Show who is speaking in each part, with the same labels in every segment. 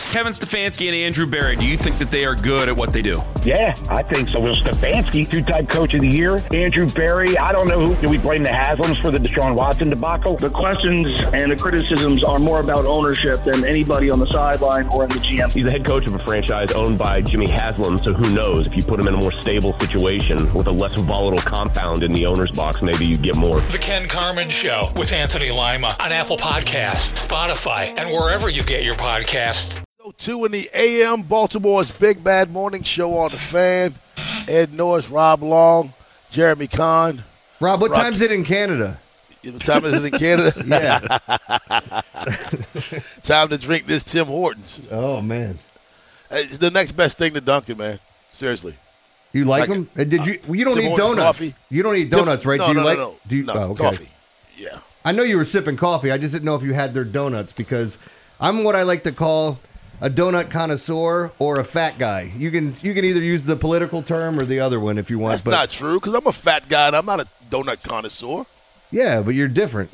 Speaker 1: Kevin Stefanski and Andrew Berry, do you think that they are good at what they do?
Speaker 2: Yeah, I think so. Well, Stefanski, two-time coach of the year. Andrew Berry, I don't know who. Do we blame the Haslams for the Deshaun Watson debacle?
Speaker 3: The questions and the criticisms are more about ownership than anybody on the sideline or in the GM.
Speaker 4: He's the head coach of a franchise owned by Jimmy Haslam, so who knows? If you put him in a more stable situation with a less volatile compound in the owner's box, maybe you get more.
Speaker 5: The Ken Carman Show with Anthony Lima on Apple Podcasts, Spotify, and wherever you get your podcasts.
Speaker 6: 2 in the AM, Baltimore's Big Bad Morning Show on the Fan. Ed Norris, Rob Long, Jeremy Kahn.
Speaker 7: Rob, what time is it in Canada?
Speaker 6: What time is it in Canada?
Speaker 7: Yeah.
Speaker 6: Time to drink this Tim Hortons.
Speaker 7: Oh, man.
Speaker 6: It's the next best thing to Dunkin', man. Seriously.
Speaker 7: You like them? Did you? You don't
Speaker 6: Tim
Speaker 7: eat
Speaker 6: Hortons
Speaker 7: donuts.
Speaker 6: coffee.
Speaker 7: You don't eat donuts, right?
Speaker 6: No,
Speaker 7: do you like?
Speaker 6: no.
Speaker 7: Do you,
Speaker 6: No,
Speaker 7: okay.
Speaker 6: coffee. Yeah.
Speaker 7: I know you were sipping coffee. I just didn't know if you had their donuts because I'm what I like to call a donut connoisseur or a fat guy. You can either use the political term or the other one if you want.
Speaker 6: That's not true because I'm a fat guy and I'm not a donut connoisseur.
Speaker 7: Yeah, but you're different.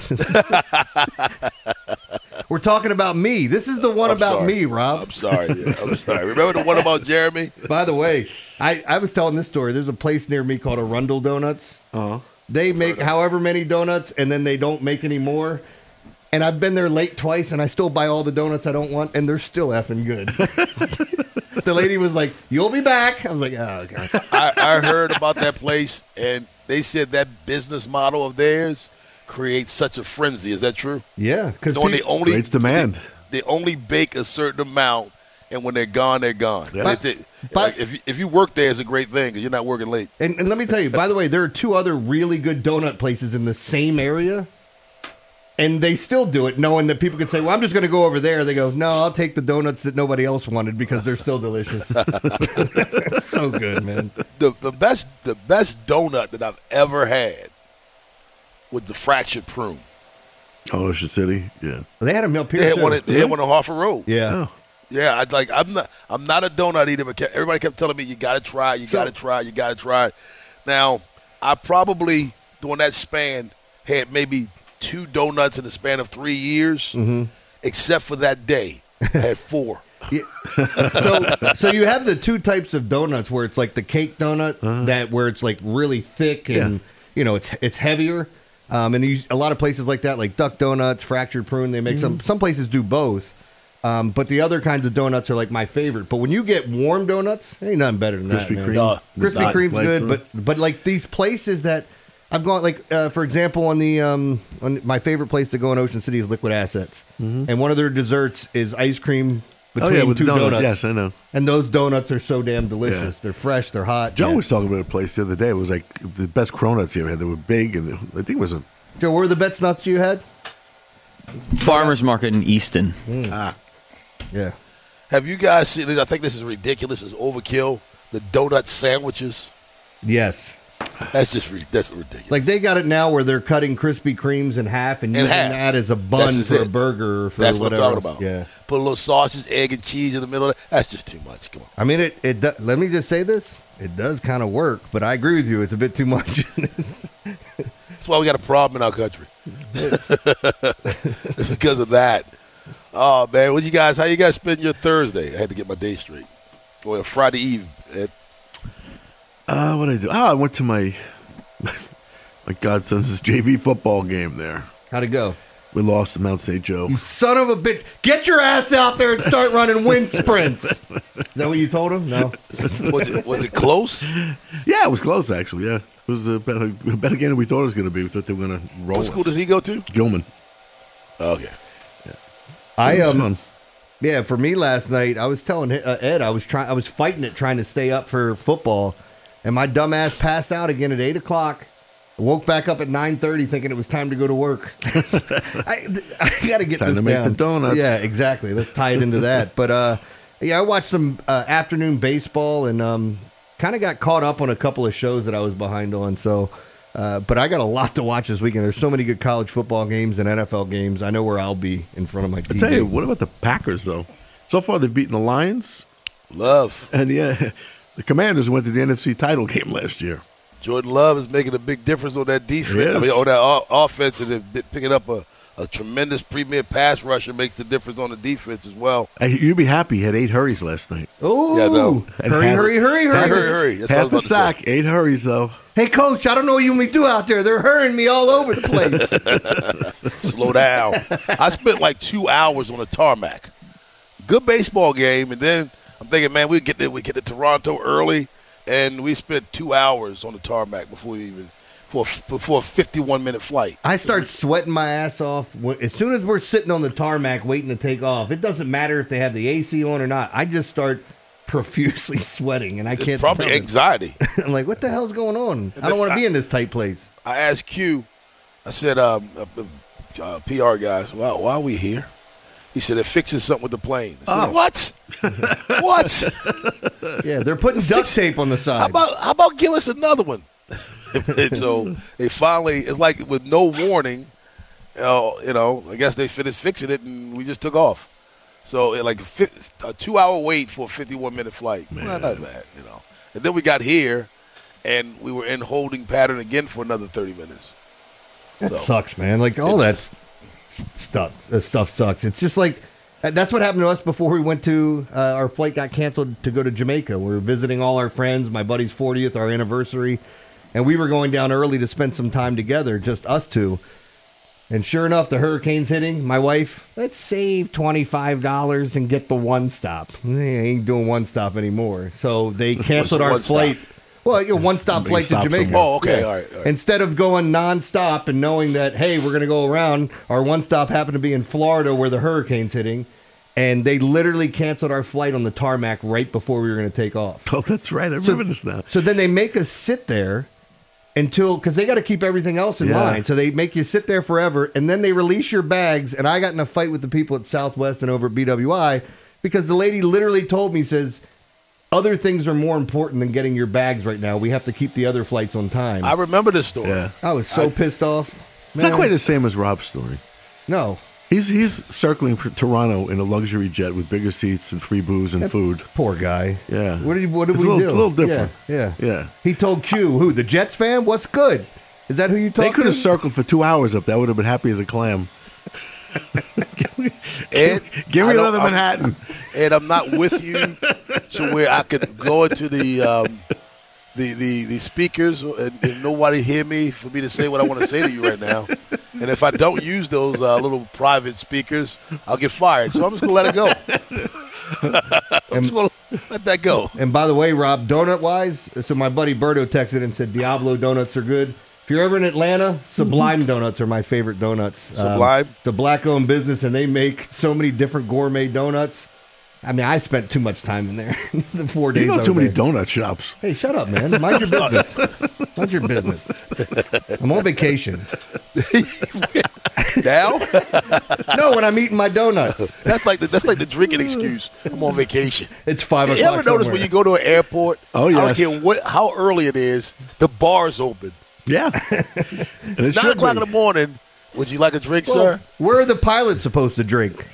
Speaker 7: We're talking about me. This is the one about me, Rob.
Speaker 6: I'm sorry. Yeah, I'm sorry. Remember the one about Jeremy?
Speaker 7: By the way, I was telling this story. There's a place near me called Arundel Donuts.
Speaker 8: Uh-huh.
Speaker 7: They make however many donuts, and then they don't make any more. And I've been there late twice, and I still buy all the donuts I don't want, and they're still effing good. The lady was like, "You'll be back." I was like, "Oh, okay."
Speaker 6: I heard about that place, and they said that business model of theirs creates such a frenzy. Is that true?
Speaker 7: Yeah, because
Speaker 8: creates demand.
Speaker 6: They only bake a certain amount, and when they're gone, they're gone.
Speaker 8: Yeah.
Speaker 6: Like if you work there, it's a great thing because you're not working late.
Speaker 7: And let me tell you, by the way, there are 2 other really good donut places in the same area. And they still do it, knowing that people could say, well, I'm just going to go over there. They go, no, I'll take the donuts that nobody else wanted because they're still delicious. It's so good, man.
Speaker 6: The best donut that I've ever had was the fractured prune.
Speaker 8: Oh, Ocean City, yeah.
Speaker 7: They had them up here,
Speaker 6: They had
Speaker 7: too.
Speaker 6: one on Harford Road.
Speaker 7: Yeah.
Speaker 8: Oh.
Speaker 6: Yeah, I'm not a donut eater, but everybody kept telling me, you got to try, you got to try. Now, I probably, during that span, had maybe 2 donuts in the span of 3 years, except for that day. I had 4.
Speaker 7: Yeah. So you have the 2 types of donuts where it's like the cake donut, where it's like really thick and it's heavier. And a lot of places like that, like Duck Donuts, Fractured Prune, they make some places do both. But the other kinds of donuts are like my favorite. But when you get warm donuts, ain't nothing better than
Speaker 8: Krispy
Speaker 7: that.
Speaker 8: Kreme.
Speaker 7: Krispy Kreme's good, but like these places that I've gone, like for example, on my favorite place to go in Ocean City is Liquid Assets, and one of their desserts is ice cream between
Speaker 8: with
Speaker 7: 2 donuts.
Speaker 8: Yes, I know.
Speaker 7: And those donuts are so damn delicious.
Speaker 8: Yeah.
Speaker 7: They're fresh. They're hot.
Speaker 8: Joe was talking about a place the other day. It was like the best cronuts he ever had. They were big, and I think it was a.
Speaker 7: Joe, where were the best nuts you had?
Speaker 9: Farmer's Market in Easton.
Speaker 7: Yeah.
Speaker 6: Have you guys seen it? I think this is ridiculous. It's overkill. The donut sandwiches.
Speaker 7: Yes.
Speaker 6: That's ridiculous.
Speaker 7: Like they got it now where they're cutting Krispy Kremes in half and using that as a bun for a burger or for
Speaker 6: That's
Speaker 7: whatever.
Speaker 6: what I'm talking about.
Speaker 7: Yeah.
Speaker 6: Put a little sausage, egg, and cheese in the middle of it. That's just too much. Come on.
Speaker 7: I mean, let me just say this. It does kind of work, but I agree with you. It's a bit too much.
Speaker 6: That's why we got a problem in our country. Because of that. Oh, man. How you guys spend your Thursday? I had to get my day straight. Or Friday Eve.
Speaker 8: What did I do? I went to my godson's JV football game there.
Speaker 7: How'd it go?
Speaker 8: We lost to Mount St. Joe.
Speaker 7: You son of a bitch. Get your ass out there and start running wind sprints. Is that what you told him? No.
Speaker 6: Was it close?
Speaker 8: Yeah, it was close, actually, yeah. It was a better game than we thought it was going to be. We thought they were going to roll
Speaker 6: What school does he go to?
Speaker 8: Gilman.
Speaker 6: Okay.
Speaker 8: Yeah.
Speaker 7: Yeah, for me last night, I was telling Ed, I was fighting it, trying to stay up for football, and my dumb ass passed out again at 8 o'clock. I woke back up at 9:30 thinking it was time to go to work. I got to get
Speaker 8: time
Speaker 7: this
Speaker 8: to make
Speaker 7: down.
Speaker 8: the donuts.
Speaker 7: Yeah, exactly. Let's tie it into that. But I watched some afternoon baseball and kind of got caught up on a couple of shows that I was behind on. So, but I got a lot to watch this weekend. There's so many good college football games and NFL games. I know where I'll be in front of my TV.
Speaker 8: I tell you, what about the Packers though? So far, they've beaten the Lions.
Speaker 6: Love.
Speaker 8: And yeah, the Commanders went to the NFC title game last year.
Speaker 6: Jordan Love is making a big difference on that defense.
Speaker 8: Yes.
Speaker 6: I mean, on that offense, and then picking up a a tremendous premier pass rusher makes the difference on the defense as well.
Speaker 8: Hey, you'd be happy he had 8 hurries last night.
Speaker 7: Oh,
Speaker 6: Yeah, no.
Speaker 7: hurry.
Speaker 6: That's what I
Speaker 8: Half
Speaker 6: was
Speaker 8: a
Speaker 6: about to say.
Speaker 8: sack, 8 hurries, though.
Speaker 7: Hey, Coach, I don't know what you want me to do out there. They're hurrying me all over the place.
Speaker 6: Slow down. I spent like 2 hours on the tarmac. Good baseball game, and then I'm thinking, man, we get to Toronto early, and we spent 2 hours on the tarmac before a 51-minute flight.
Speaker 7: I start sweating my ass off as soon as we're sitting on the tarmac waiting to take off. It doesn't matter if they have the AC on or not. I just start profusely sweating, and I can't.
Speaker 6: Probably
Speaker 7: stop it.
Speaker 6: anxiety.
Speaker 7: I'm like, what the hell's going on? I don't want to be in this tight place.
Speaker 6: I asked Q. I said, PR guys, why are we here? He said, they're fixing something with the plane. I said, What? What?
Speaker 7: Yeah, they're putting duct tape on the side.
Speaker 6: How about give us another one? And so they finally, it's like with no warning, I guess they finished fixing it and we just took off. So like a 2-hour wait for a 51-minute flight. Well, not bad, And then we got here and we were in holding pattern again for another 30 minutes.
Speaker 7: That sucks, man. Like all that stuff sucks. It's just like that's what happened to us before we went to our flight got canceled to go to Jamaica. We were visiting all our friends, my buddy's 40th, our anniversary, and we were going down early to spend some time together, just us two. And sure enough, the hurricane's hitting. My wife, let's save $25 and get the one stop. They ain't doing one stop anymore. So they canceled our flight. Well, one-stop flight to Jamaica.
Speaker 6: Somewhere. Oh, okay, all right.
Speaker 7: Instead of going nonstop and knowing that, hey, we're going to go around, our one-stop happened to be in Florida where the hurricane's hitting, and they literally canceled our flight on the tarmac right before we were going to take off.
Speaker 8: Oh, that's right. I remember this now.
Speaker 7: So then they make us sit there because they got to keep everything else in line. So they make you sit there forever, and then they release your bags, and I got in a fight with the people at Southwest and over at BWI because the lady literally told me, says, other things are more important than getting your bags right now. We have to keep the other flights on time.
Speaker 6: I remember this story.
Speaker 8: Yeah.
Speaker 7: I was so pissed off.
Speaker 8: It's not quite the same as Rob's story.
Speaker 7: No.
Speaker 8: He's circling Toronto in a luxury jet with bigger seats and free booze and food.
Speaker 7: Poor guy.
Speaker 8: Yeah.
Speaker 7: What did we
Speaker 8: It's
Speaker 7: do?
Speaker 8: a little different.
Speaker 7: Yeah. He told Q, who, the Jets fan? What's good? Is that who you talked to?
Speaker 8: They could have circled for 2 hours up. That would have been happy as a clam. Give me another Manhattan.
Speaker 6: And I'm not with you to where I could go into the speakers and nobody hear me for me to say what I want to say to you right now. And if I don't use those little private speakers, I'll get fired. So I'm just going to let it go. I'm just going to let that go.
Speaker 7: And by the way, Rob, donut-wise, so my buddy Berto texted and said Diablo donuts are good. If you're ever in Atlanta, Sublime Donuts are my favorite donuts.
Speaker 6: Sublime?
Speaker 7: It's a black-owned business, and they make so many different gourmet donuts. I mean, I spent too much time in there the 4 days.
Speaker 8: You
Speaker 7: I
Speaker 8: go
Speaker 7: was
Speaker 8: too many
Speaker 7: there.
Speaker 8: donut shops.
Speaker 7: Hey, shut up, man. Mind your business. Mind your business. I'm on vacation.
Speaker 6: Now?
Speaker 7: No, when I'm eating my donuts.
Speaker 6: That's like the drinking excuse. I'm on vacation.
Speaker 7: It's 5 o'clock
Speaker 6: You ever notice
Speaker 7: somewhere.
Speaker 6: when you go to an airport?
Speaker 8: Oh, yes.
Speaker 6: I don't care how early it is, the bar's open.
Speaker 8: Yeah. And it
Speaker 6: It's 9
Speaker 8: should
Speaker 6: o'clock
Speaker 8: be.
Speaker 6: in the morning. Would you like a drink,
Speaker 7: Well,
Speaker 6: sir?
Speaker 7: where are the pilots supposed to drink?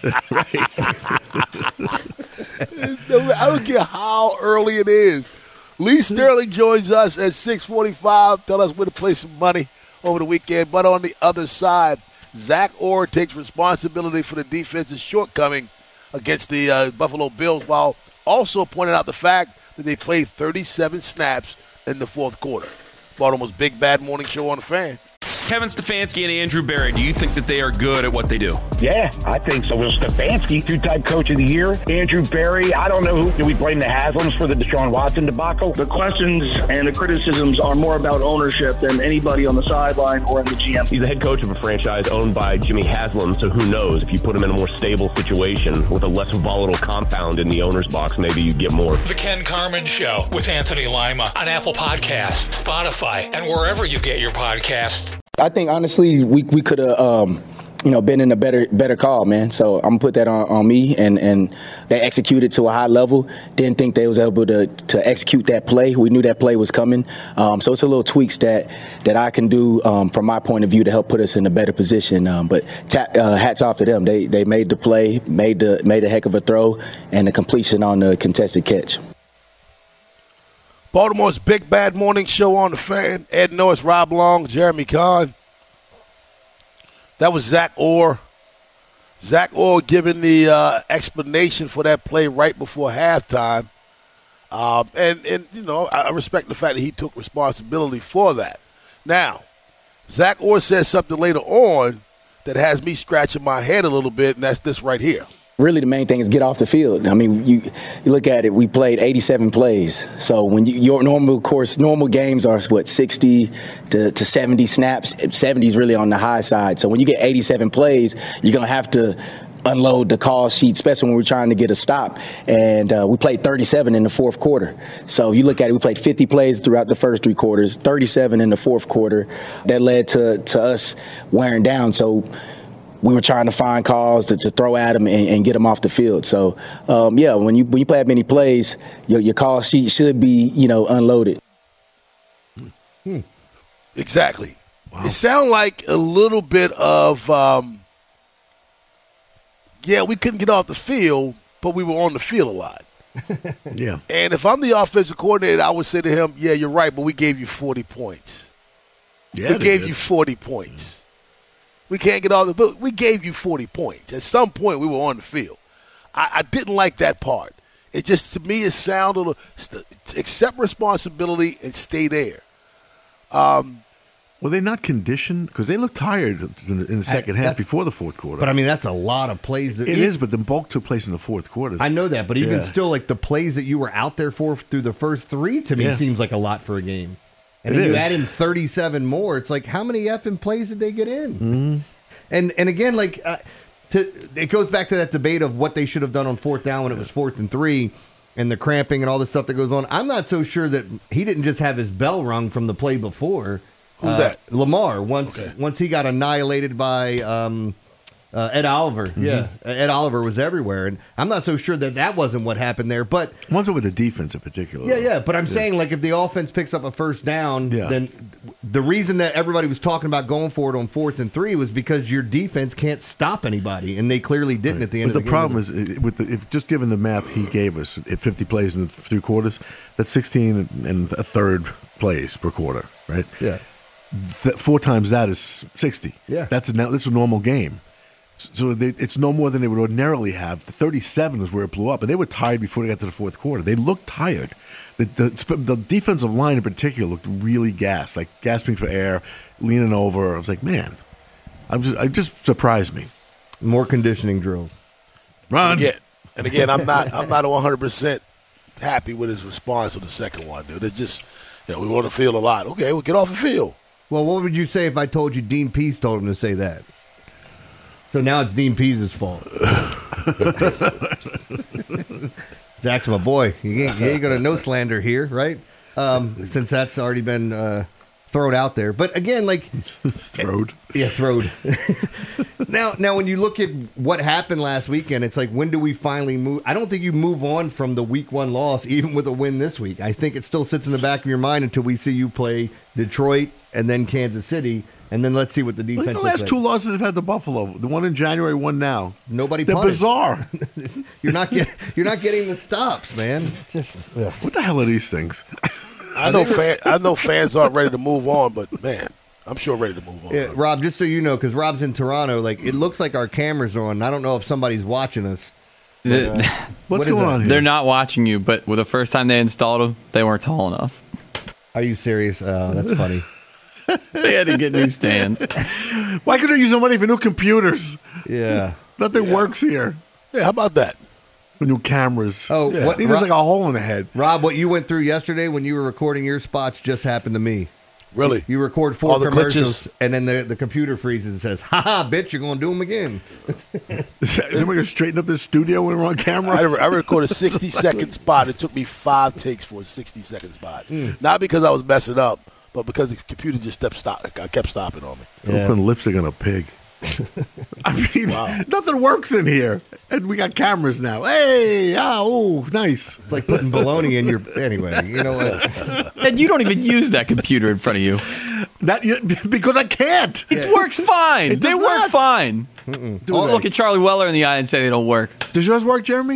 Speaker 6: I don't care how early it is. Lee Sterling joins us at 6:45. Tell us where to play some money over the weekend. But on the other side, Zach Orr takes responsibility for the defense's shortcoming against the Buffalo Bills, while also pointing out the fact that they played 37 snaps in the fourth quarter. Baltimore's Big Bad Morning Show on the Fan.
Speaker 1: Kevin Stefanski and Andrew Barry, do you think that they are good at what they do?
Speaker 2: Yeah, I think so. Will Stefanski, two-time coach of the year. Andrew Barry, I don't know who. Do we blame the Haslams for the Deshaun Watson debacle?
Speaker 3: The questions and the criticisms are more about ownership than anybody on the sideline or in the GM.
Speaker 4: He's the head coach of a franchise owned by Jimmy Haslam, so who knows? If you put him in a more stable situation with a less volatile compound in the owner's box, maybe you get more.
Speaker 5: The Ken Carman Show with Anthony Lima on Apple Podcasts, Spotify, and wherever you get your podcasts.
Speaker 10: I think honestly we could have been in a better call, man. So I'm gonna put that on me, and they executed to a high level. Didn't think they was able to execute that play. We knew that play was coming. So it's a little tweaks that I can do from my point of view to help put us in a better position. But hats off to them. They made the play, made a heck of a throw, and the completion on the contested catch.
Speaker 6: Baltimore's Big Bad Morning Show on the Fan. Ed Norris, Rob Long, Jeremy Kahn. That was Zach Orr. Zach Orr giving the explanation for that play right before halftime. And you know, I respect the fact that he took responsibility for that. Now, Zach Orr says something later on that has me scratching my head a little bit, and that's this right here.
Speaker 10: Really, the main thing is get off the field. I mean, you look at it, we played 87 plays. So when your normal games are, 60 to 70 snaps. 70 is really on the high side. So when you get 87 plays, you're going to have to unload the call sheet, especially when we're trying to get a stop. And we played 37 in the fourth quarter. So you look at it, we played 50 plays throughout the first 3 quarters, 37 in the fourth quarter. That led to us wearing down. So we were trying to find calls to throw at them and get them off the field. So, when you play that many plays, your call sheet should be, unloaded.
Speaker 6: Exactly. Wow. It sounds like a little bit of, we couldn't get off the field, but we were on the field a lot.
Speaker 8: Yeah.
Speaker 6: And if I'm the offensive coordinator, I would say to him, yeah, you're right, but we gave you 40 points.
Speaker 8: Yeah,
Speaker 6: we gave you 40 points. We can't get all the, but we gave you 40 points. At some point, we were on the field. I didn't like that part. It just, to me, it sounded, accept responsibility and stay there.
Speaker 8: Were they not conditioned? Because they looked tired in the second half before the fourth quarter.
Speaker 7: But, I mean, that's a lot of plays.
Speaker 8: It is, but the bulk took place in the fourth quarter.
Speaker 7: I know that, but even still, like the plays that you were out there for through the first 3, to me, seems like a lot for a game. And then you add in 37 more. It's like, how many effing plays did they get in?
Speaker 8: Mm-hmm.
Speaker 7: And again, like, it goes back to that debate of what they should have done on 4th down when it was 4th and 3 and the cramping and all the stuff that goes on. I'm not so sure that he didn't just have his bell rung from the play before.
Speaker 6: Who's that?
Speaker 7: Lamar. Once he got annihilated by Ed Oliver. Mm-hmm. Yeah, Ed Oliver was everywhere. And I'm not so sure that wasn't what happened there. But
Speaker 8: one's with the defense in particular.
Speaker 7: Yeah. But I'm saying, like, if the offense picks up a first down, then the reason that everybody was talking about going for it on 4th and 3 was because your defense can't stop anybody, and they clearly didn't at the end of the game.
Speaker 8: But the problem is, if just given the math he gave us, at 50 plays in 3 quarters, that's 16 and a third plays per quarter, right?
Speaker 7: Yeah.
Speaker 8: 4 times that is 60.
Speaker 7: Yeah.
Speaker 8: That's a normal game. So it's no more than they would ordinarily have. The 37 is where it blew up, and they were tired before they got to the fourth quarter. They looked tired. The defensive line in particular looked really gassed, like gasping for air, leaning over. I was like, man, it just surprised me.
Speaker 7: More conditioning drills.
Speaker 8: Run.
Speaker 6: And again, I'm not 100% happy with his response to the second one, dude. It's just, we want to field a lot. Okay, we'll get off the field.
Speaker 7: Well, what would you say if I told you Dean Pease told him to say that? So now it's Dean Pease's fault. Zach's my boy. You ain't going to no slander here, right? Since that's already been thrown out there. But again, like...
Speaker 8: Throwed.
Speaker 7: Yeah, throwed. Now, when you look at what happened last weekend, it's like, when do we finally move? I don't think you move on from the week 1 loss, even with a win this week. I think it still sits in the back of your mind until we see you play Detroit and then Kansas City. And then let's see what the defense
Speaker 8: the last
Speaker 7: like.
Speaker 8: 2 losses have had the Buffalo. The one in January, one now.
Speaker 7: Nobody
Speaker 8: They're
Speaker 7: punted.
Speaker 8: bizarre.
Speaker 7: You're not getting the stops, man.
Speaker 8: What the hell are these things?
Speaker 6: I know fans aren't ready to move on, but man, I'm sure ready to move on.
Speaker 7: Yeah, Rob, just so you know, because Rob's in Toronto, like, it looks like our cameras are on. I don't know if somebody's watching us. But,
Speaker 8: what's going on here?
Speaker 9: They're not watching you, but the first time they installed them, they weren't tall enough.
Speaker 7: Are you serious? That's funny.
Speaker 9: They had to get new stands.
Speaker 8: Why couldn't they use the money for new computers?
Speaker 7: Yeah.
Speaker 8: Nothing works here.
Speaker 6: Yeah, how about that?
Speaker 8: New cameras.
Speaker 7: Oh,
Speaker 8: yeah. There's like a hole in the head.
Speaker 7: Rob, what you went through yesterday when you were recording your spots just happened to me.
Speaker 6: Really?
Speaker 7: You record 4
Speaker 6: all the
Speaker 7: commercials,
Speaker 6: glitches.
Speaker 7: And then the computer freezes and says, "Ha bitch, you're going to do them again."
Speaker 8: Is anybody going to straighten up this studio when we're on camera?
Speaker 6: I recorded a 60-second spot. It took me 5 takes for a 60-second spot. Not because I was messing up, but because the computer just kept stopping on me.
Speaker 8: Don't put lipstick on a pig. I mean, nothing works in here. And we got cameras now. Hey, nice.
Speaker 7: It's like putting bologna in your... Anyway, you know what?
Speaker 9: And you don't even use that computer in front of you.
Speaker 8: Because I can't.
Speaker 9: It works fine. They work fine. Don't look at Charlie Weller in the eye and say they don't work.
Speaker 8: Does yours work, Jeremy?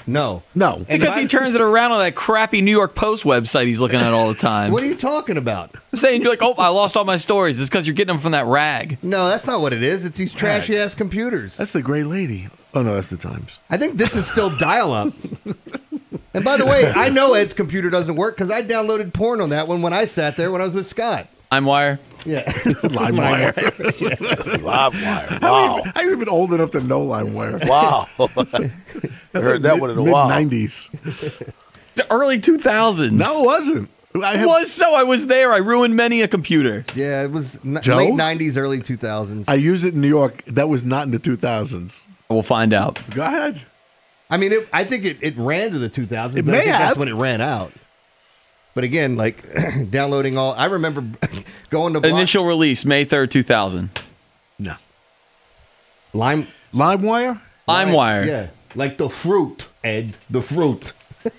Speaker 7: No.
Speaker 9: Because he turns it around on that crappy New York Post website he's looking at all the time.
Speaker 7: What are you talking about?
Speaker 9: I'm saying you're like, oh, I lost all my stories. It's because you're getting them from that rag.
Speaker 7: No, that's not what it is. It's these trashy ass computers.
Speaker 8: That's the Great Lady. Oh no, that's the Times.
Speaker 7: I think this is still dial-up. And by the way, I know Ed's computer doesn't work because I downloaded porn on that one when I sat there when I was with Scott.
Speaker 9: LimeWire.
Speaker 7: Yeah.
Speaker 8: LimeWire.
Speaker 6: LimeWire. Wow.
Speaker 8: I haven't been old enough to know LimeWire.
Speaker 6: Wow. I heard that one in a while.
Speaker 8: Mid-90s.
Speaker 9: The early 2000s.
Speaker 8: No, it wasn't.
Speaker 9: I was there. I ruined many a computer.
Speaker 7: Yeah, it was
Speaker 8: Joe?
Speaker 7: late 90s, early 2000s.
Speaker 8: I used it in New York. That was not in the 2000s.
Speaker 9: We'll find out.
Speaker 8: Go ahead.
Speaker 7: I mean, I think it ran to the 2000s.
Speaker 8: It
Speaker 7: but
Speaker 8: may
Speaker 7: I think
Speaker 8: have.
Speaker 7: That's when it ran out. But again, like downloading all. I remember going to
Speaker 9: Initial release, May 3rd, 2000.
Speaker 8: No.
Speaker 7: LimeWire?
Speaker 9: LimeWire.
Speaker 7: Yeah. Like the fruit, Ed. The fruit.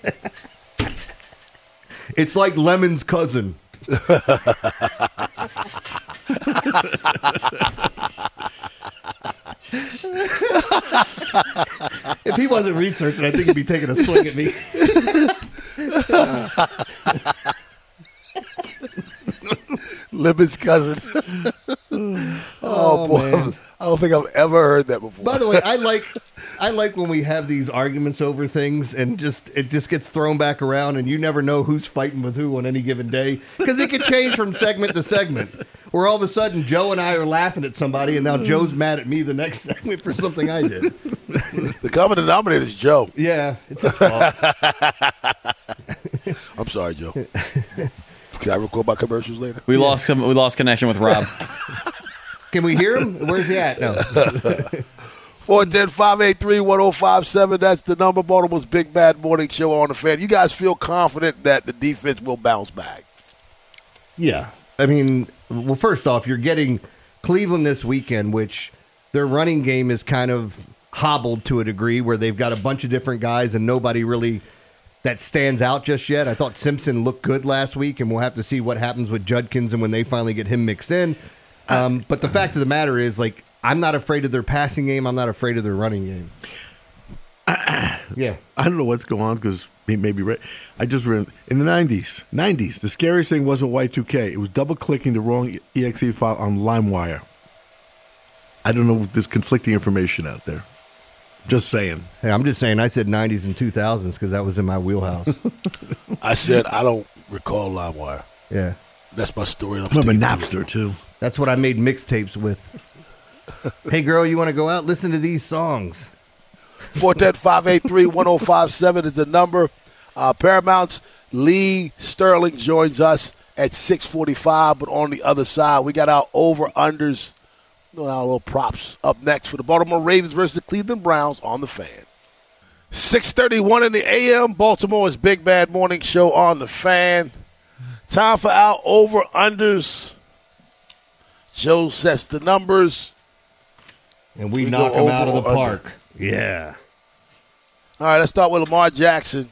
Speaker 7: It's like Lemon's cousin. If he wasn't researching, I think he'd be taking a swing at me.
Speaker 6: Lemon's cousin. Oh boy.
Speaker 7: Man.
Speaker 6: I don't think I've ever heard that before.
Speaker 7: By the way, I like when we have these arguments over things and it just gets thrown back around and you never know who's fighting with who on any given day because it could change from segment to segment. Where all of a sudden Joe and I are laughing at somebody and now Joe's mad at me the next segment for something I did.
Speaker 6: The common denominator is Joe.
Speaker 7: Yeah, it's his fault.
Speaker 6: I'm sorry, Joe. Can I record my commercials later?
Speaker 9: We lost connection with Rob.
Speaker 7: Can we hear him? Where's he at? No.
Speaker 6: 410-583-1057. That's the number. Baltimore's Big Bad Morning Show on the Fan. You guys feel confident that the defense will bounce back?
Speaker 7: Yeah. I mean, well, first off, you're getting Cleveland this weekend, which their running game is kind of hobbled to a degree where they've got a bunch of different guys and nobody really that stands out just yet. I thought Simpson looked good last week, and we'll have to see what happens with Judkins and when they finally get him mixed in. But the fact of the matter is, like, I'm not afraid of their passing game. I'm not afraid of their running game. Yeah.
Speaker 8: I don't know what's going on because he may be right. I just read in the 90s, the scariest thing wasn't Y2K. It was double-clicking the wrong EXE file on LimeWire. I don't know. There's conflicting information out there. Just saying.
Speaker 7: Hey, I'm just saying I said 90s and 2000s because that was in my wheelhouse.
Speaker 6: I said I don't recall LimeWire.
Speaker 7: Yeah.
Speaker 6: That's my story.
Speaker 8: I'm a Napster, too.
Speaker 7: That's what I made mixtapes with. Hey, girl, you want to go out? Listen to these songs.
Speaker 6: 410-583-1057 is the number. Paramount's Lee Sterling joins us at 6:45, but on the other side, we got our over-unders, our little props up next for the Baltimore Ravens versus the Cleveland Browns on the Fan. 6:31 in the a.m., Baltimore's Big Bad Morning Show on the Fan. Time for our over-unders. Joe sets the numbers.
Speaker 7: And we knock them out of the park. Yeah.
Speaker 6: All right, let's start with Lamar Jackson.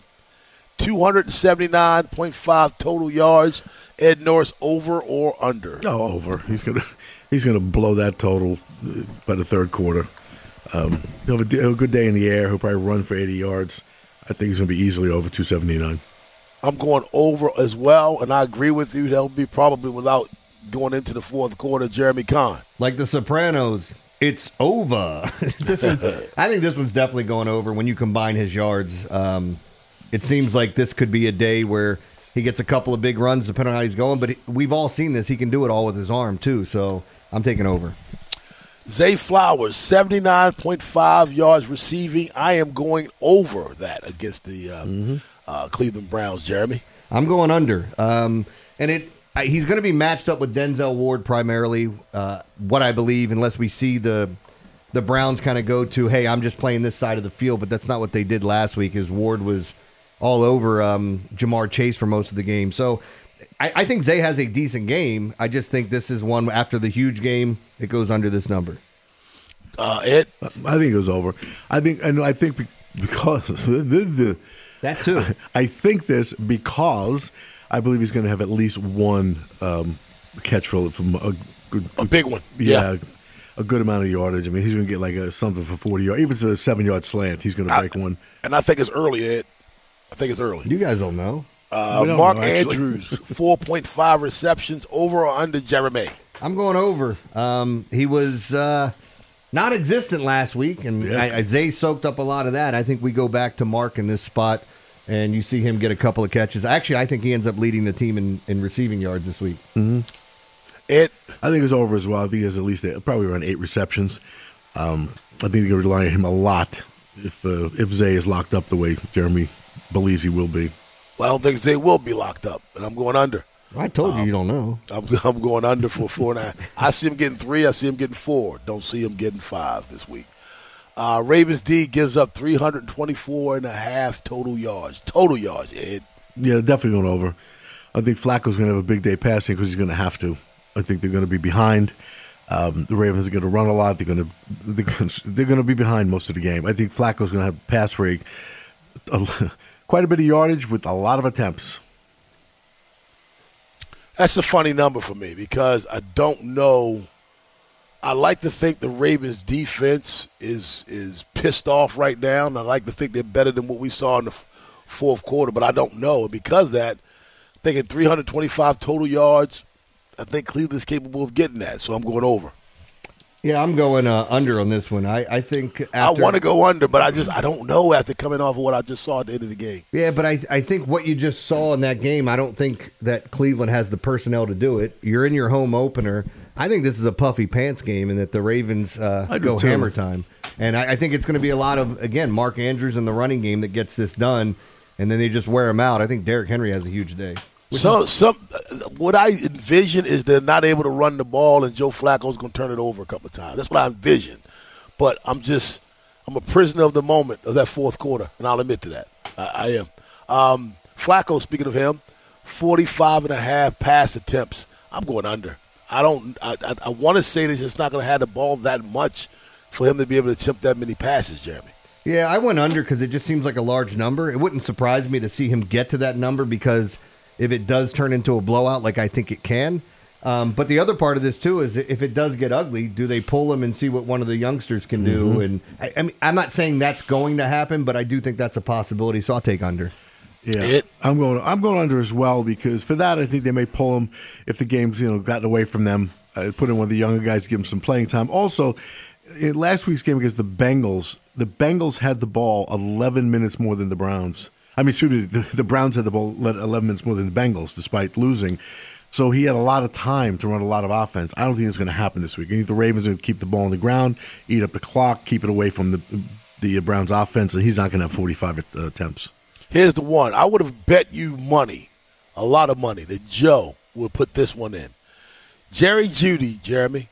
Speaker 6: 279.5 total yards. Ed Norris, over or under?
Speaker 8: Oh, over. He's gonna blow that total by the third quarter. He'll have a good day in the air. He'll probably run for 80 yards. I think he's going to be easily over 279.
Speaker 6: I'm going over as well, and I agree with you. That'll be probably without going into the fourth quarter. Jeremy Kahn.
Speaker 7: Like The Sopranos, it's over. I think this one's definitely going over when you combine his yards. It seems like this could be a day where he gets a couple of big runs, depending on how he's going. But we've all seen this. He can do it all with his arm, too. So I'm taking over.
Speaker 6: Zay Flowers, 79.5 yards receiving. I am going over that against the Cleveland Browns, Jeremy.
Speaker 7: I'm going under. He's going to be matched up with Denzel Ward primarily, what I believe, unless we see the Browns kind of go to, hey, I'm just playing this side of the field, but that's not what they did last week, as Ward was all over Jamar Chase for most of the game. So I think Zay has a decent game. I just think this is one after the huge game, it goes under this number.
Speaker 6: Ed?
Speaker 8: I think it goes over. I think because
Speaker 7: that too.
Speaker 8: I think this because I believe he's going to have at least one catch from
Speaker 6: a big one.
Speaker 8: Yeah. a good amount of yardage. I mean, he's going to get like something for 40 yards. Even if it's a 7-yard slant, he's going to break one.
Speaker 6: And I think it's early, Ed. I think it's early.
Speaker 7: You guys don't know.
Speaker 6: Mark Andrews, 4.5 receptions, over or under Jeremy?
Speaker 7: I'm going over. He was non-existent last week, and Zay soaked up a lot of that. I think we go back to Mark in this spot, and you see him get a couple of catches. Actually, I think he ends up leading the team in receiving yards this week.
Speaker 8: Mm-hmm. I think it's over as well. I think he has at least probably around 8 receptions. I think they're going to rely on him a lot if Zay is locked up the way Jeremy believes he will be.
Speaker 6: Well, I don't think Zay will be locked up, and I'm going under.
Speaker 7: I told you don't know.
Speaker 6: I'm going under for 4.5. I see him getting 3. I see him getting 4. Don't see him getting 5 this week. Ravens D gives up 324.5 total yards. Total yards, Ed.
Speaker 8: Yeah, definitely going over. I think Flacco's going to have a big day passing because he's going to have to. I think they're going to be behind. The Ravens are going to run a lot. They're going to be behind most of the game. I think Flacco's going to have pass rate, quite a bit of yardage with a lot of attempts.
Speaker 6: That's a funny number for me because I don't know. I like to think the Ravens defense is pissed off right now, and I like to think they're better than what we saw in the fourth quarter, but I don't know. And because of that, thinking 325 total yards, I think Cleveland's capable of getting that, so I'm going over.
Speaker 7: Yeah, I'm going under on this one. I think
Speaker 6: I want to go under, but I don't know after coming off of what I just saw at the end of the game.
Speaker 7: Yeah, but I think what you just saw in that game, I don't think that Cleveland has the personnel to do it. You're in your home opener. I think this is a puffy pants game and that the Ravens go hammer time. And I think it's going to be a lot of, again, Mark Andrews in the running game that gets this done, and then they just wear him out. I think Derrick Henry has a huge day.
Speaker 6: What I envision is they're not able to run the ball, and Joe Flacco's going to turn it over a couple of times. That's what I envision. But I'm a prisoner of the moment of that fourth quarter, and I'll admit to that. I am. Flacco, speaking of him, 45.5 pass attempts. I'm going under. I want to say they're just not going to have the ball that much for him to be able to attempt that many passes, Jeremy.
Speaker 7: Yeah, I went under because it just seems like a large number. It wouldn't surprise me to see him get to that number because if it does turn into a blowout like I think it can. But the other part of this, too, is if it does get ugly, do they pull him and see what one of the youngsters can do? And I mean, I'm not saying that's going to happen, but I do think that's a possibility, so I'll take under.
Speaker 8: Yeah, I'm going under as well because for that I think they may pull him if the game's gotten away from them. Put in one of the younger guys, give him some playing time. Also, in last week's game against the Bengals had the ball 11 minutes more than the Browns. I mean, the Browns had the ball 11 minutes more than the Bengals, despite losing. So he had a lot of time to run a lot of offense. I don't think it's going to happen this week. I think the Ravens are going to keep the ball on the ground, eat up the clock, keep it away from the Browns' offense, and he's not going to have 45 attempts.
Speaker 6: Here's the one. I would have bet you money, a lot of money, that Joe will put this one in. Jerry Jeudy, Jeremy,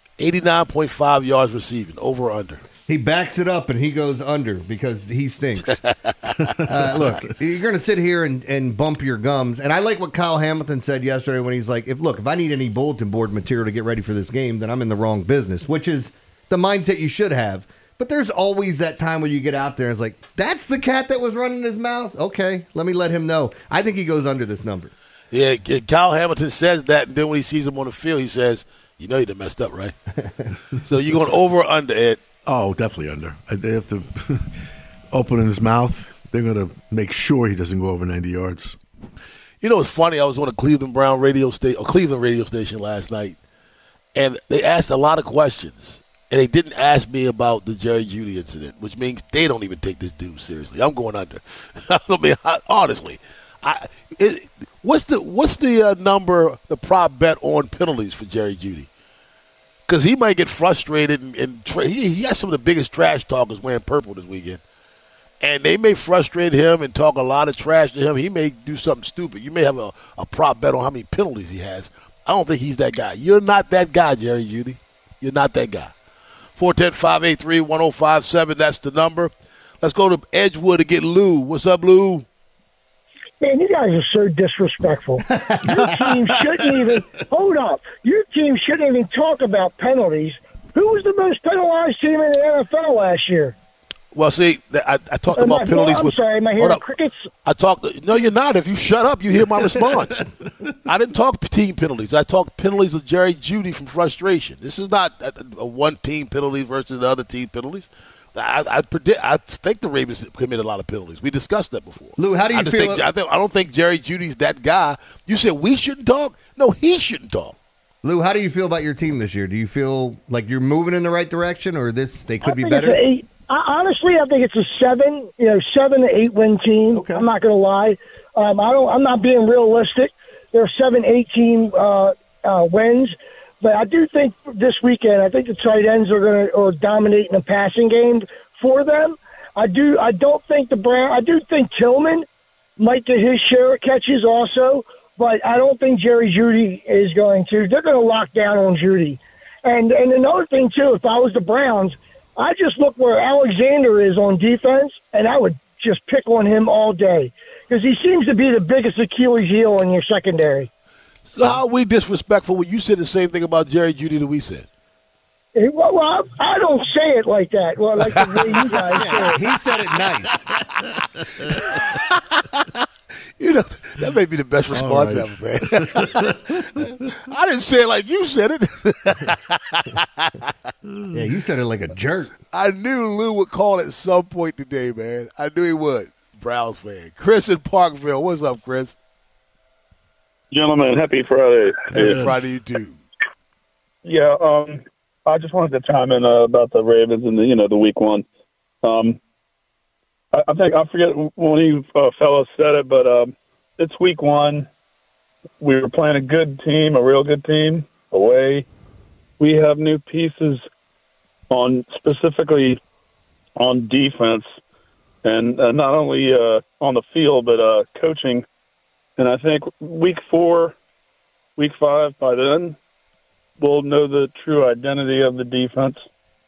Speaker 6: 89.5 yards receiving, over or under.
Speaker 7: He backs it up and he goes under because he stinks. Look, you're going to sit here and bump your gums. And I like what Kyle Hamilton said yesterday when he's like, if I need any bulletin board material to get ready for this game, then I'm in the wrong business, which is the mindset you should have. But there's always that time when you get out there and it's like, that's the cat that was running his mouth? Okay, let me let him know. I think he goes under this number.
Speaker 6: Yeah, Kyle Hamilton says that, and then when he sees him on the field, he says, you know you done messed up, right? So you're going over or under, Ed?
Speaker 8: Oh, definitely under. They have to open his mouth. They're going to make sure he doesn't go over 90 yards.
Speaker 6: You know, it's funny. I was on a Cleveland radio station last night, and they asked a lot of questions, and they didn't ask me about the Jerry Jeudy incident, which means they don't even take this dude seriously. I'm going under. I mean, honestly, what's the number, the prop bet on penalties for Jerry Jeudy? Because he might get frustrated, and he has some of the biggest trash talkers wearing purple this weekend. And they may frustrate him and talk a lot of trash to him. He may do something stupid. You may have a prop bet on how many penalties he has. I don't think he's that guy. You're not that guy, Jerry Jeudy. You're not that guy. 410-583-1057, that's the number. Let's go to Edgewood to get Lou. What's up, Lou?
Speaker 11: Man, you guys are so disrespectful. Your team shouldn't even – hold up. Your team shouldn't even talk about penalties. Who was the most penalized team in the NFL last year?
Speaker 6: Well, see, I talked about penalties.
Speaker 11: I'm sorry, am I hearing crickets?
Speaker 6: No, you're not. If you shut up, you hear my response. I didn't talk team penalties. I talked penalties of Jerry Jeudy from frustration. This is not a one-team penalty versus the other team penalties. I think the Ravens committed a lot of penalties. We discussed that before.
Speaker 7: Lou, how do you feel?
Speaker 6: I don't think Jerry Judy's that guy. You said we shouldn't talk? No, he shouldn't talk.
Speaker 7: Lou, how do you feel about your team this year? Do you feel like you're moving in the right direction, or they could be better?
Speaker 11: Honestly, I think it's a 7 to 8 win team. Okay. I'm not going to lie. I'm not being realistic. There are 7-8 team wins, but I do think this weekend, I think the tight ends are going to dominate in the passing game for them. I don't think I do think Tillman might get his share of catches also, but I don't think Jerry Jeudy is going to. They're going to lock down on Jeudy. And another thing too, if I was the Browns, I just look where Alexander is on defense, and I would just pick on him all day because he seems to be the biggest Achilles heel in your secondary.
Speaker 6: So how are we disrespectful when you said the same thing about Jerry Jeudy that we said?
Speaker 11: Well, I don't say it like that. Well, like the way you guys say it.
Speaker 7: He said it nice.
Speaker 6: That may be the best response ever, man. I didn't say it like you said it.
Speaker 7: Yeah, you said it like a jerk.
Speaker 6: I knew Lou would call at some point today, man. I knew he would. Browns fan. Chris in Parkville. What's up, Chris?
Speaker 12: Gentlemen, happy Friday.
Speaker 6: Happy Friday, you too.
Speaker 12: Yeah, I just wanted to chime in about the Ravens and the week one. I think I forget one of you fellas said it, but it's week one. We were playing a good team, a real good team away. We have new pieces specifically on defense, and not only on the field but coaching. And I think week 4, week 5, by then we'll know the true identity of the defense.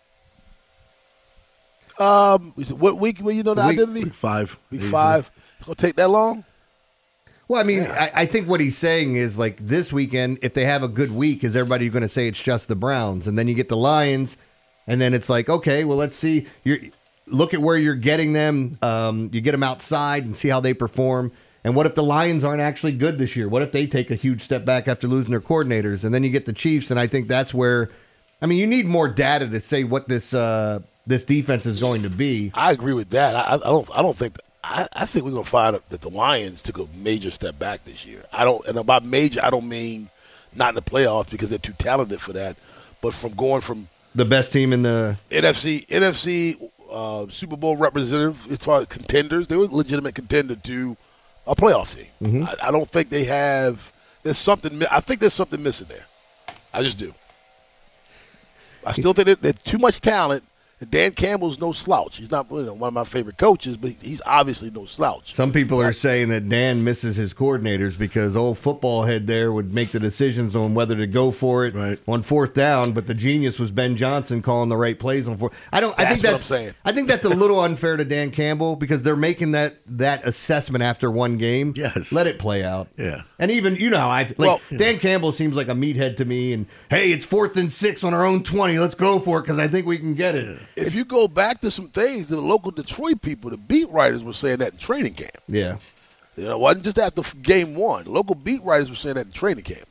Speaker 6: What week will you know the identity?
Speaker 8: Week 5.
Speaker 6: Week 5. It's going to take that long?
Speaker 7: Well, I mean, I think what he's saying is, like, this weekend, if they have a good week, is everybody going to say it's just the Browns? And then you get the Lions, and then it's like, okay, well, let's see. Look at where you're getting them. You get them outside and see how they perform. And what if the Lions aren't actually good this year? What if they take a huge step back after losing their coordinators? And then you get the Chiefs, and I think that's where, I mean, you need more data to say what this defense is going to be.
Speaker 6: I agree with that. I don't think. I think we're going to find that the Lions took a major step back this year. And by major, I don't mean not in the playoffs because they're too talented for that, but from going from
Speaker 7: the best team in the
Speaker 6: NFC Super Bowl representative as far as contenders, they were a legitimate contender to a playoff team. Mm-hmm. I don't think they have. There's something. I think there's something missing there. I just do. I still think there's too much talent. Dan Campbell's no slouch. He's not one of my favorite coaches, but he's obviously no slouch.
Speaker 7: Some people are saying that Dan misses his coordinators because old football head there would make the decisions on whether to go for it on fourth down, but the genius was Ben Johnson calling the right plays on fourth. I think that's what I'm saying. I think that's a little unfair to Dan Campbell because they're making that assessment after one game.
Speaker 8: Yes.
Speaker 7: Let it play out.
Speaker 8: Yeah.
Speaker 7: And even, how Dan Campbell seems like a meathead to me, and hey, it's 4th and 6 on our own 20. Let's go for it because I think we can get it.
Speaker 6: If you go back to some things, the local Detroit people, the beat writers were saying that in training camp.
Speaker 7: Yeah.
Speaker 6: It wasn't just after game one. Local beat writers were saying that in training camp.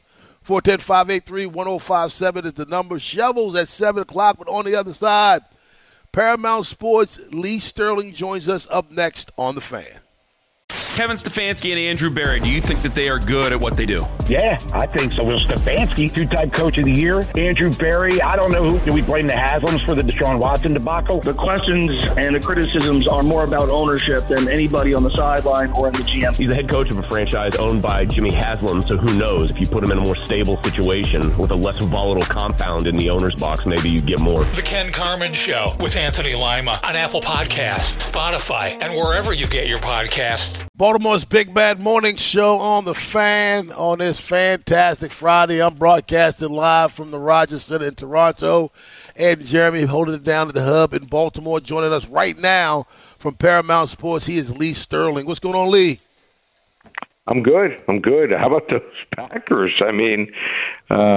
Speaker 6: 410-583-1057 is the number. Shovels at 7 o'clock, but on the other side, Paramount Sports' Lee Sterling joins us up next on The Fan.
Speaker 1: Kevin Stefanski and Andrew Berry, do you think that they are good at what they do?
Speaker 2: Yeah, I think so. Will Stefanski, two-time coach of the year. Andrew Berry, I don't know who. Do we blame the Haslams for the Deshaun Watson debacle?
Speaker 3: The questions and the criticisms are more about ownership than anybody on the sideline or in the GM.
Speaker 4: He's the head coach of a franchise owned by Jimmy Haslam, so who knows? If you put him in a more stable situation with a less volatile compound in the owner's box, maybe you get more.
Speaker 5: The Ken Carman Show with Anthony Lima on Apple Podcasts, Spotify, and wherever you get your podcasts.
Speaker 6: Baltimore's Big Bad Morning Show on The Fan on this fantastic Friday. I'm broadcasting live from the Rogers Center in Toronto. Ed and Jeremy holding it down at the hub in Baltimore. Joining us right now from Paramount Sports, he is Lee Sterling. What's going on, Lee?
Speaker 13: I'm good. How about those Packers? I mean,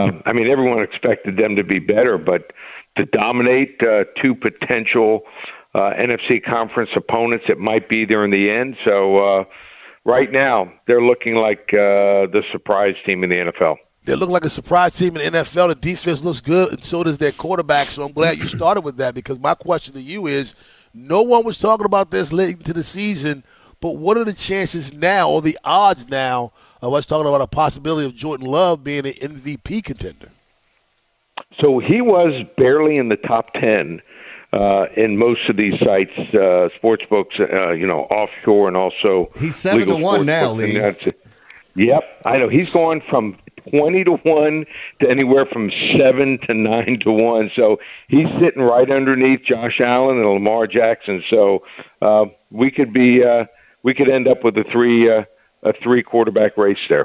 Speaker 13: everyone expected them to be better, but to dominate two potential NFC conference opponents that might be there in the end. So right now, they're looking like the surprise team in the NFL.
Speaker 6: They look like a surprise team in the NFL. The defense looks good, and so does their quarterback. So I'm glad you started with that, because my question to you is, no one was talking about this late into the season, but what are the chances now, or the odds now, of us talking about a possibility of Jordan Love being an MVP contender?
Speaker 13: So he was barely in the top 10 in most of these sites, sports books, offshore, and also
Speaker 7: he's 7-1 now, Lee.
Speaker 13: Yep, I know. He's going from 20-1 to anywhere from 7 to 9 to 1. So he's sitting right underneath Josh Allen and Lamar Jackson. So we could end up with a three quarterback race there.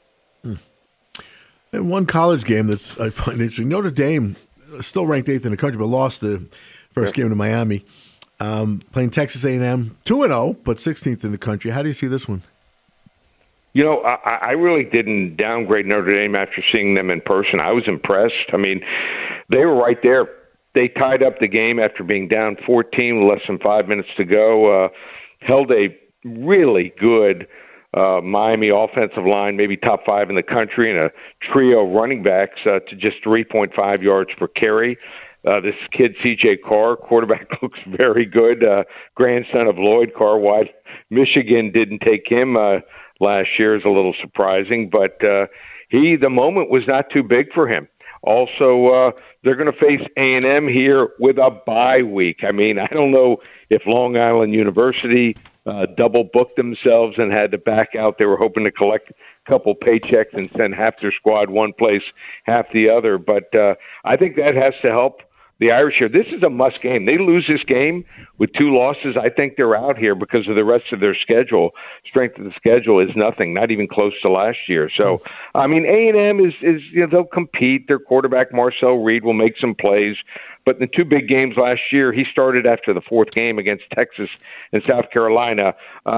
Speaker 8: And one college game that's I find interesting. Notre Dame, still ranked 8th in the country, but lost the first game to Miami. Playing Texas A&M, 2-0, but 16th in the country. How do you see this one?
Speaker 13: You know, I really didn't downgrade Notre Dame after seeing them in person. I was impressed. I mean, they were right there. They tied up the game after being down 14 with less than 5 minutes to go. Held a really good Miami offensive line, maybe top 5 in the country, and a trio of running backs to just 3.5 yards per carry. This kid, C.J. Carr, quarterback, looks very good. Grandson of Lloyd Carr. Why Michigan didn't take him last year is a little surprising, but the moment was not too big for him. Also, they're going to face A&M here with a bye week. I mean, I don't know if Long Island University double booked themselves and had to back out. They were hoping to collect a couple paychecks and send half their squad one place, half the other. But I think that has to help the Irish here. This is a must game. They lose this game with 2 losses, I think they're out here because of the rest of their schedule. Strength of the schedule is nothing, not even close to last year. So, I mean, A&M is they'll compete. Their quarterback, Marcel Reed, will make some plays. But in the 2 big games last year, he started after the 4th game against Texas and South Carolina.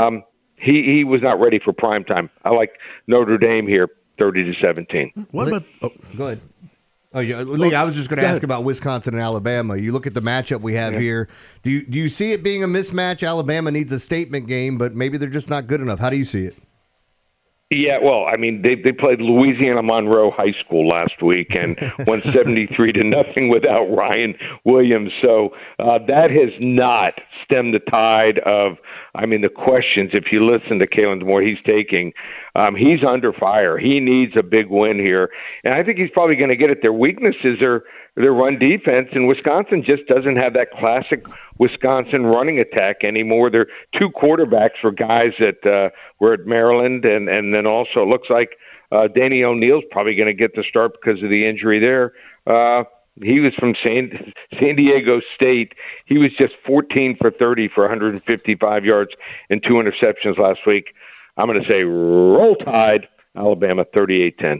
Speaker 13: He was not ready for prime time. I like Notre Dame here, 30-17.
Speaker 8: What about? Oh,
Speaker 7: go ahead. Oh, yeah, Lee, I was just going to ask about Wisconsin and Alabama. You look at the matchup we have here. Do you see it being a mismatch? Alabama needs a statement game, but maybe they're just not good enough. How do you see it?
Speaker 13: Yeah, well, I mean, they played Louisiana Monroe High School last week and won 73-0 without Ryan Williams. So that has not stemmed the tide of, I mean, the questions. If you listen to Kalen Moore, he's taking. He's under fire. He needs a big win here, and I think he's probably going to get it. Their weaknesses are their run defense, and Wisconsin just doesn't have that classic Wisconsin running attack anymore. They're 2 quarterbacks for guys that were at Maryland, and then also it looks like Danny O'Neill's probably going to get the start because of the injury there. He was from San Diego State. He was just 14 for 30 for 155 yards and 2 interceptions last week. I'm going to say roll Tide, Alabama 38-10.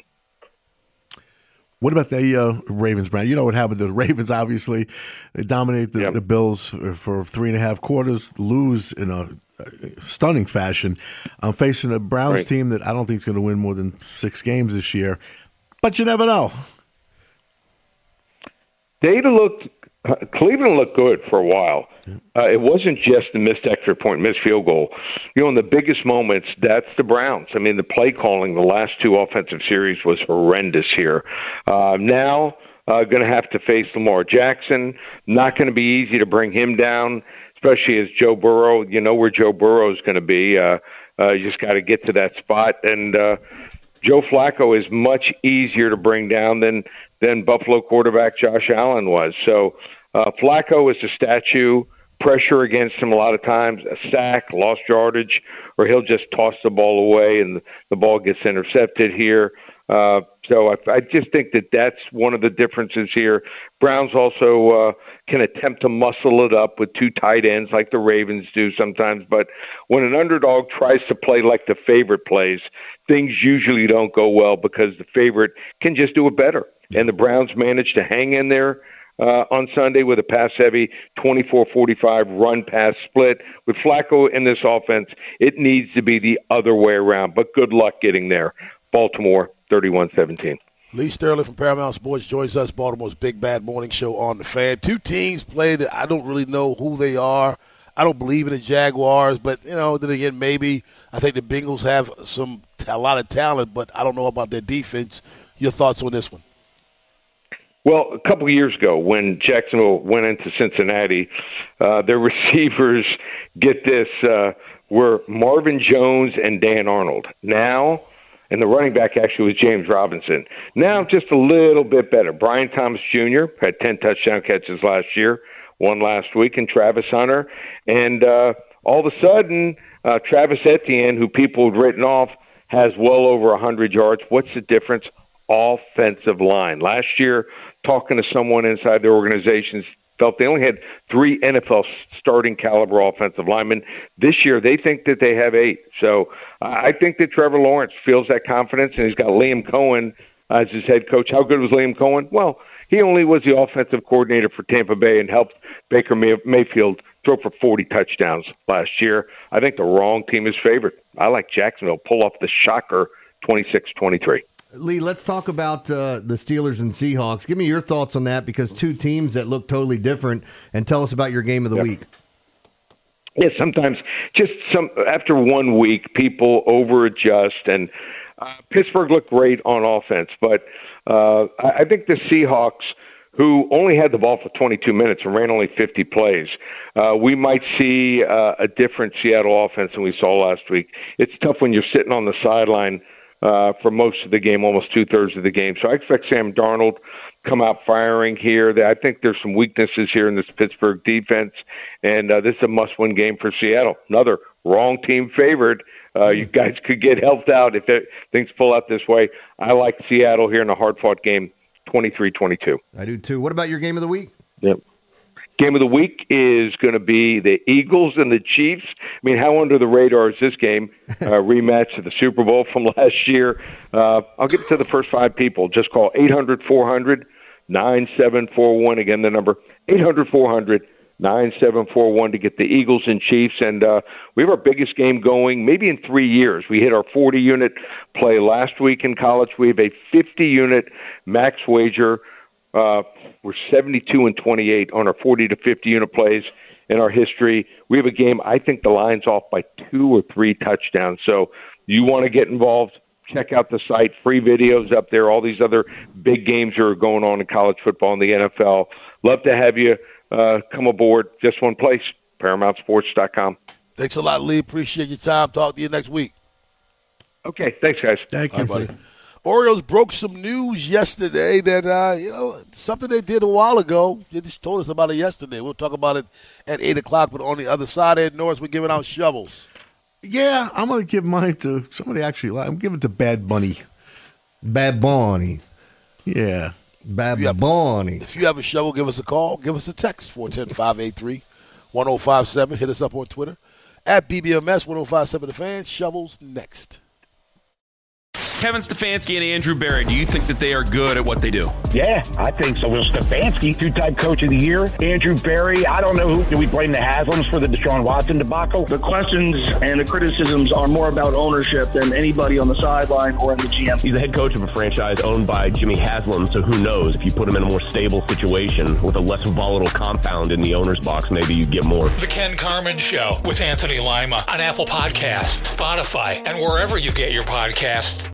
Speaker 8: What about the Ravens, Brian? You know what happened to the Ravens, obviously. They dominate the Bills for 3.5 quarters, lose in a stunning fashion. I'm facing a Browns team that I don't think is going to win more than 6 games this year. But you never know.
Speaker 13: Cleveland looked good for a while. It wasn't just the missed extra point, missed field goal. You know, in the biggest moments, that's the Browns. I mean, the play calling the last 2 offensive series was horrendous here. Now, going to have to face Lamar Jackson. Not going to be easy to bring him down, especially as Joe Burrow. You know where Joe Burrow is going to be. You just got to get to that spot. And Joe Flacco is much easier to bring down than Buffalo quarterback Josh Allen was. So Flacco is a statue. Pressure against him a lot of times, a sack, lost yardage, or he'll just toss the ball away and the ball gets intercepted here. So I just think that's one of the differences here. Browns also can attempt to muscle it up with 2 tight ends like the Ravens do sometimes. But when an underdog tries to play like the favorite plays, things usually don't go well because the favorite can just do it better. And the Browns managed to hang in there on Sunday with a pass-heavy 24-45 run-pass split. With Flacco in this offense, it needs to be the other way around. But good luck getting there. Baltimore, 31-17.
Speaker 6: Lee Sterling from Paramount Sports joins us, Baltimore's Big Bad Morning Show on The Fan. Two teams played that I don't really know who they are. I don't believe in the Jaguars, but, then again, maybe I think the Bengals have a lot of talent, but I don't know about their defense. Your thoughts on this one?
Speaker 13: Well, a couple of years ago when Jacksonville went into Cincinnati, their receivers, get this, were Marvin Jones and Dan Arnold. Now, and the running back actually was James Robinson. Now just a little bit better. Brian Thomas Jr. had 10 touchdown catches last year, one last week, and Travis Hunter. And all of a sudden, Travis Etienne, who people had written off, has well over 100 yards. What's the difference? Offensive line. Last year, talking to someone inside their organizations, felt they only had 3 NFL starting caliber offensive linemen. This year, they think that they have 8. So I think that Trevor Lawrence feels that confidence, and he's got Liam Cohen as his head coach. How good was Liam Cohen? Well, he only was the offensive coordinator for Tampa Bay and helped Baker Mayfield throw for 40 touchdowns last year. I think the wrong team is favored. I like Jacksonville pull off the shocker 26-23.
Speaker 7: Lee, let's talk about the Steelers and Seahawks. Give me your thoughts on that, because two teams that look totally different, and tell us about your game of the week.
Speaker 13: Yeah, sometimes after 1 week, people over-adjust, and Pittsburgh looked great on offense, but I think the Seahawks, who only had the ball for 22 minutes and ran only 50 plays, we might see a different Seattle offense than we saw last week. It's tough when you're sitting on the sideline for most of the game, almost 2/3 of the game. So I expect Sam Darnold come out firing here. I think there's some weaknesses here in this Pittsburgh defense, and this is a must-win game for Seattle. Another wrong team favored. You guys could get helped out if things pull out this way. I like Seattle here in a hard-fought game, 23-22.
Speaker 7: I do too. What about your game of the week?
Speaker 13: Yep. Game of the week is going to be the Eagles and the Chiefs. I mean, how under the radar is this game? Rematch of the Super Bowl from last year. I'll get to the first 5 people. Just call 800-400-9741. Again, the number 800-400-9741 to get the Eagles and Chiefs. And we have our biggest game going maybe in 3 years. We hit our 40-unit play last week in college. We have a 50-unit max wager. We're 72-28 on our 40 to 50 unit plays in our history. We have a game. I think the line's off by 2 or 3 touchdowns. So you want to get involved? Check out the site. Free videos up there. All these other big games are going on in college football and the NFL. Love to have you come aboard. Just one place, ParamountSports.com.
Speaker 6: Thanks a lot, Lee. Appreciate your time. Talk to you next week.
Speaker 13: Okay. Thanks, guys.
Speaker 8: Thank you,
Speaker 6: buddy. Orioles broke some news yesterday that, something they did a while ago. They just told us about it yesterday. We'll talk about it at 8 o'clock, but on the other side, Ed Norris, we're giving out shovels.
Speaker 8: Yeah, I'm going to give mine to somebody actually. I'm giving it to Bad Bunny.
Speaker 7: Bad Bunny.
Speaker 8: Yeah.
Speaker 7: Bad Bunny.
Speaker 6: If you have a shovel, give us a call. Give us a text, 410-583-1057. Hit us up on Twitter, at BBMS 1057 The Fan. Shovels next.
Speaker 1: Kevin Stefanski and Andrew Berry, do you think that they are good at what they do?
Speaker 2: Yeah, I think so. Will Stefanski, 2-time coach of the year. Andrew Berry, I don't know who. Do we blame the Haslams for the Deshaun Watson debacle?
Speaker 3: The questions and the criticisms are more about ownership than anybody on the sideline or in the GM.
Speaker 4: He's the head coach of a franchise owned by Jimmy Haslam, so who knows? If you put him in a more stable situation with a less volatile compound in the owner's box, maybe you get more.
Speaker 5: The Ken Carman Show with Anthony Lima on Apple Podcasts, Spotify, and wherever you get your podcasts.